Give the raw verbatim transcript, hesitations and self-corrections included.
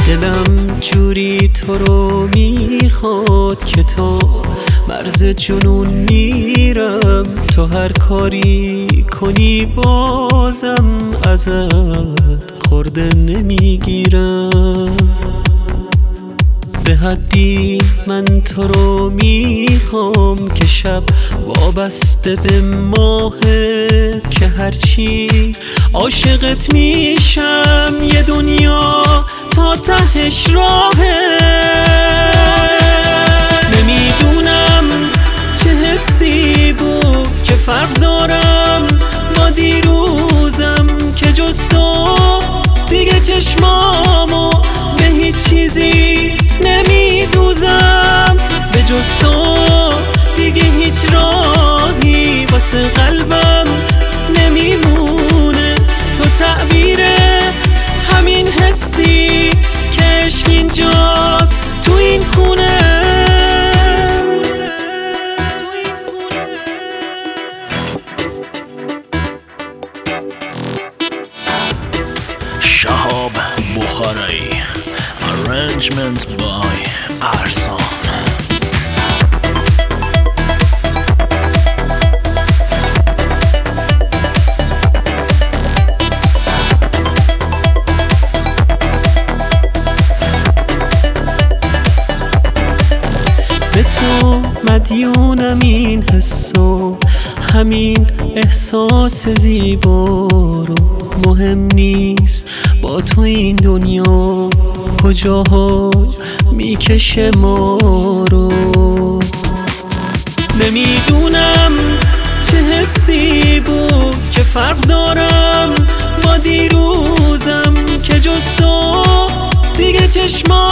دلم جوری تو رو میخواد که تا مرز جنون میرم، تو هر کاری کنی بازم ازت خورده نمیگیرم. به حدی من تو رو میخوام که شب وابسته به ماهت، که هرچی عاشقت میشم یه دنیا تا تهش راهه. نمیدونم چه حسی بود که فرق دارم با دیروزم، که جز تو دیگه چشمامو به هیچ چیزی نمیدوزم. به جز تو دیگه هیچ راهی واسه قلبم نمیمونه. تو تعبیر همین حسی که عشق اینجاست تو این خونه. شهاب بخاری Arrangement by ارسان. به تو مدیونم این حسو، همین احساس زیبا رو. مهم نیست با تو این دنیا کجاها میکشه ما رو. نمیدونم چه حسی بود که فرق دارم با دیروزم، که جز تو دیگه چشمام